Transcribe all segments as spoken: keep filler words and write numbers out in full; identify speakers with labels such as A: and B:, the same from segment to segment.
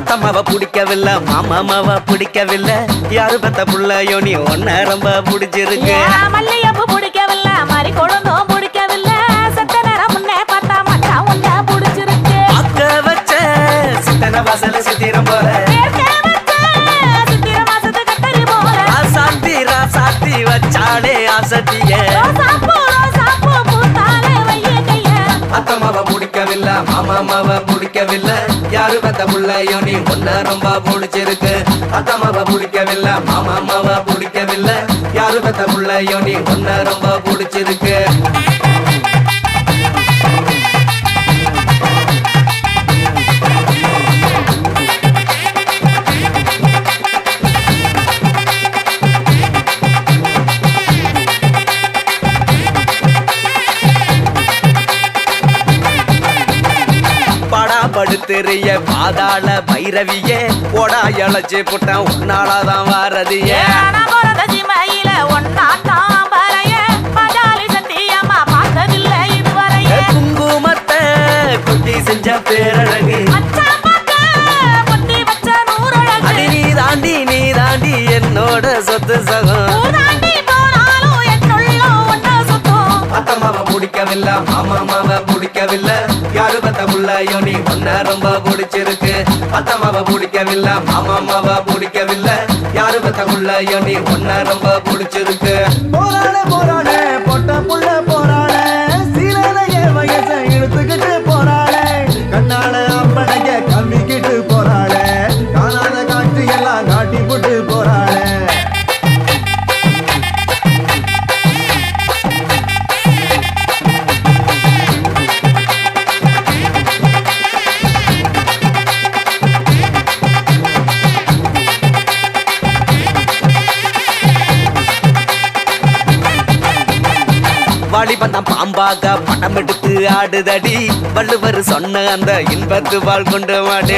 A: அத்தம்மாவ பிடிக்கவில்லை மாமாமாவ பிடிக்கவில்லை யாரு பெத்த புள்ளையோ நீ ஒன்ன ரொம்ப பிடிச்சிருக்கு
B: மல்லியப்பு பிடிக்கவில்லை மாதிரி கொழுந்தும் பிடிக்கவில்லை செத்த நேரம் முன்னே பார்த்தா மச்சான் உன்ன பிடிச்சிருக்கு
A: அக்க வச்ச சித்தன வாசல சித்திரம் போல
B: சித்திர மாசத்து கத்தரி போல
A: சாத்தி ராசாத்தி வச்சாலே ஆசத்திய அத்தம்மாவ பிடிக்கவில்லை மாமாமாவ பிடிக்கவில்லை யாரு பெத்த புள்ளையோ நீ ஒன்ன ரொம்ப பிடிச்சிருக்கு அத்தம்மாவ பிடிக்கவில்லை மாமாமாவ பிடிக்கவில்லை யாரு பெத்த புள்ளையோ நீ ஒன்ன ரொம்ப பிடிச்சிருக்கு படுத்துறிய பாதாள பைரவியே போடா இழைச்சி புட்டான் உன்னாலதான் வாரதியே குங்குமத்தை குட்டி செஞ்ச பேரழகு அது நீ தாண்டி நீ தாண்டி என்னோட சொத்து சகம் அத்தம்மாவ பிடிக்கவில்லை மாமாமாவ பிடிக்கவில்லை யாரு பெத்த புள்ளையோ நீ ஒன்ன ரொம்ப பிடிச்சிருக்கு அத்தம்மாவ பிடிக்கவில்லை மாமாமாவ பிடிக்கவில்லை யாரு பெத்த புள்ளையோ நீ ஒன்ன ரொம்ப பிடிச்சிருக்கு
C: போராட போராட பொட்ட புள்ள போராட சீலைய வயசை இழுத்துக்கிட்டு போராட கண்ணால அப்பனைய கம்மிக்கிட்டு போராட காணாத காட்சி எல்லாம் காட்டி போட்டு போராட
A: வாலிபந்தான் பாம்பாக படம் எடுத்து ஆடுதடி வள்ளுவர் சொன்ன அந்த இன்பத்து வாழ் கொண்டு மாட்டே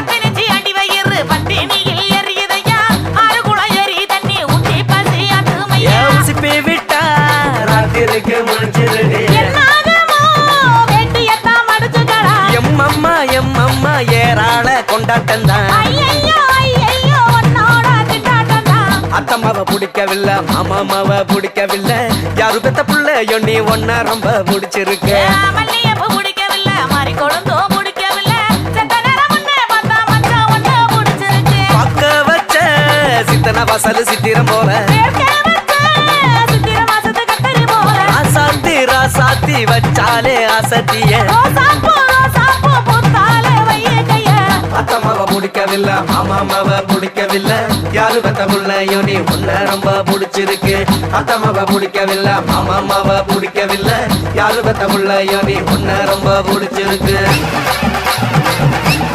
A: விட்டா ராத்திரிக்கு முடிச்சிருடி எம்மம்மா எம்மம்மா ஏறாள கொண்டாட்டம் தான் அத்தம்மாவ பிடிக்கவில்லை மாமாமாவ பிடிக்கவில்லை யாரு பெத்த புள்ளையோ நீ ஒன்ன ரொம்ப பிடிச்சிருக்கு பக்க வச்ச சித்தன வாசல் சித்திரம் போல சாத்தி ராசாத்தி வச்சாலே ஆசத்திய அத்தம்மாவ பிடிக்கவில்லை மாமாமாவ பிடிக்கவில்லை யாரு பெத்த புள்ளையோ நீ ஒன்ன ரொம்ப பிடிச்சிருக்கு அத்தம்மாவ பிடிக்கவில்லை மாமாமாவ பிடிக்கவில்லை யாரு பெத்த புள்ளையோ நீ ஒன்ன ரொம்ப பிடிச்சிருக்கு